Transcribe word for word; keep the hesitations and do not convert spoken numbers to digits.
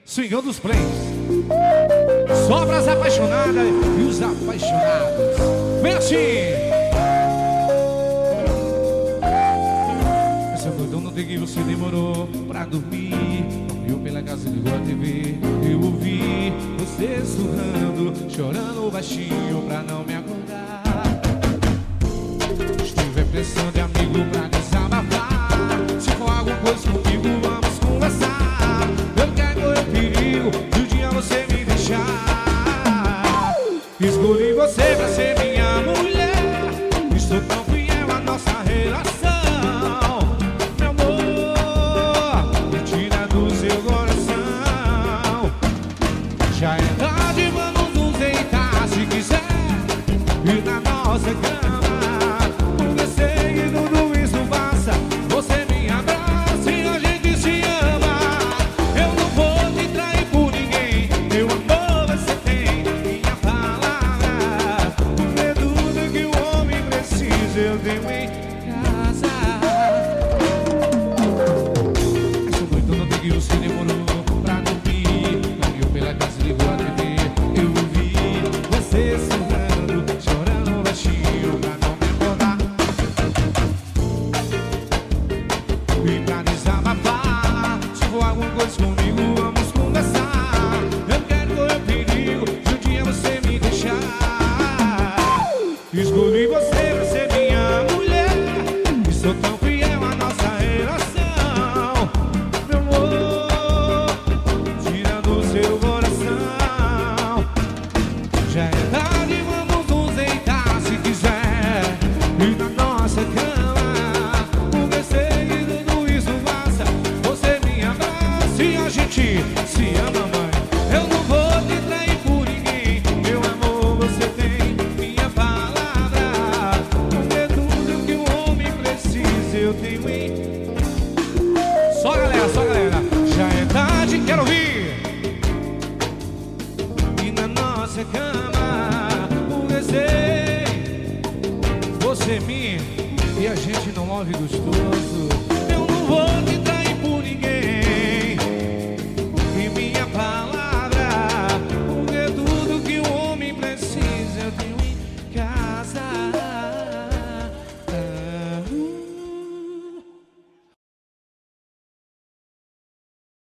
Swingão dos Plays. Só pras apaixonadas e os apaixonados. Vem assim. Essa foi tão noite que você demorou pra dormir. Viu pela casa, ligou a T V. Eu ouvi você sussurrando, chorando baixinho pra não me acordar. Estive pressão de amigo pra desabafar. Se for alguma coisa comigo, vamos conversar. Eu quero correr perigo e um dia você me deixar. Escolhi você pra ser minha mulher. Estou tão fiel à nossa relação. Meu amor, me tira do seu coração. Já é tarde, vamos nos deitar se quiser. E na nossa cama. Eu tenho em casa. Essa noite eu não tenho que você demorou pra dormir. Caminhou pela casa e ligou a T V. Eu ouvi você sorrindo, chorando baixinho pra não me acordar. E pra desabafar. Se for alguma coisa comigo, vamos conversar. Eu quero correr perigo se um dia você me deixar. Escolhi você pra ser sou tão fiel à nossa relação. Meu amor, tira do seu coração. Já é tarde, vamos nos deitar se quiser. E na nossa cama, porque sei que tudo isso passa. Você me abraça e a gente se ama, mãe. Eu não vou te trair por ninguém. Meu amor, você tem minha palavra. Porque tudo que um homem precisa eu tenho em... Só galera, só galera. Já é tarde, quero ouvir. E na nossa cama o desejo, você me e a gente não ouve gostoso.